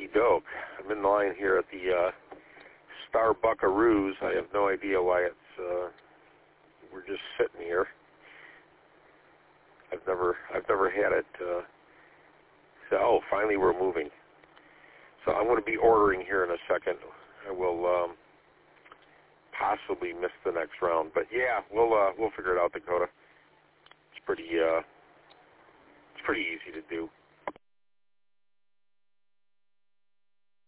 Okie doke. I'm in line here at the Starbuckaroos. I have no idea why it's. We're just sitting here. I've never had it. So finally we're moving. So I'm going to be ordering here in a second. I will possibly miss the next round, but yeah, we'll figure it out, Dakota. It's pretty easy to do.